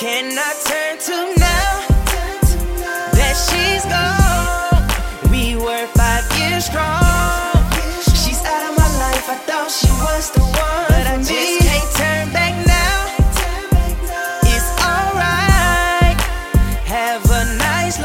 can I turn to now that she's gone? We were 5 years strong. She's out of my life, I thought she was the one, but I just can't turn back now. It's alright, have a nice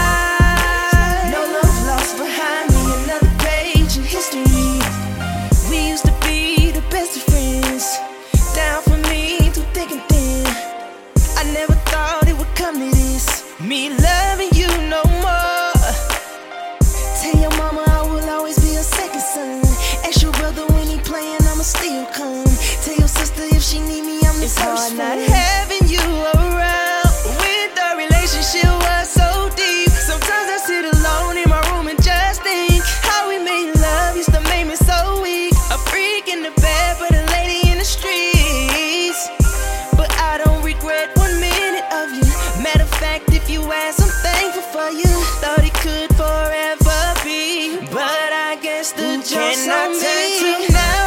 life. No love lost behind me, another page in history. We used to be the best of friends, down for me through thick and thin. I never thought it would come to this, me loving you no more. Tell your mama I will always be a second son. Ask your brother when he playing, I'ma still come. Tell your sister if she need me, I'm the first one. It's hard not having you around when the relationship was so deep. Sometimes I sit alone in my room and just think how we made love used to make me so weak. A freak in the bed, but a lady in the streets. But I don't regret 1 minute of you. Matter of fact, if you ask, I'm thankful for you. Thought it could forever be, but I guess the joke's on me. Turn to now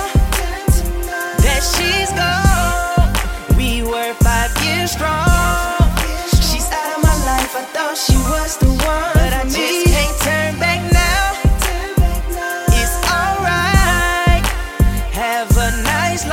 that she's gone? We were 5 years strong. She's out of my life, I thought she was the one, but I just can't turn back now. It's alright, have a nice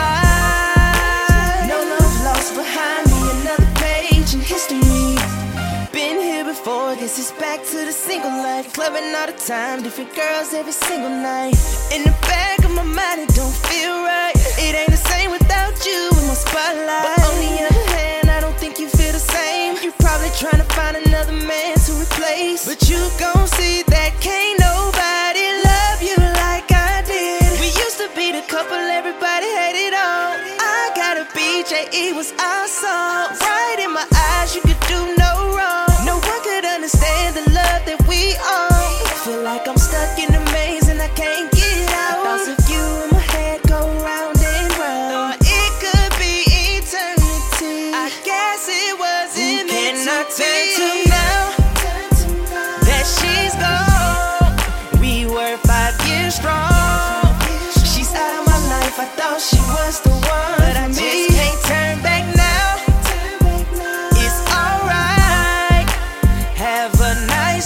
life. No love lost behind me, another page in history. Been here before, guess it's back to the single life. Clubbing all the time, different girls every single night. In the back of my mind, it don't feel right. It ain't the same without you in my spotlight. But on the other hand, I don't think you feel the same. You're probably trying to find another man to replace, but you gon' see that can't nobody love you like I did. We used to be the couple everybody hated on. I gotta be J.E. was our song. Right in my eyes, you could do no wrong. No one could understand the love that we own. Feel like I'm stuck in a maze and I can't get out. Thoughts of you in my head go round and round. Thought it could be eternity, I guess it wasn't meant to be. Turn to now that she's gone? We were 5 years strong. She's out of my life, I thought she was the one, but I just can't turn back now. It's alright, have a nice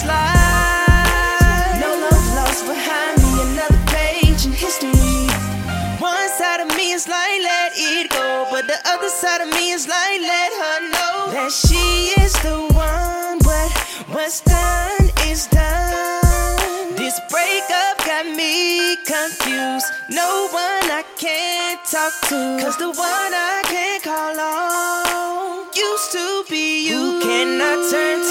life. No love lost behind me, another page in history. One side of me is like let it go, but the other side of me is like let her know that she is the one. But what's done is done. This breakup got me confused. No one I can't talk to, cause the one I can't call on used to be you. Who can I turn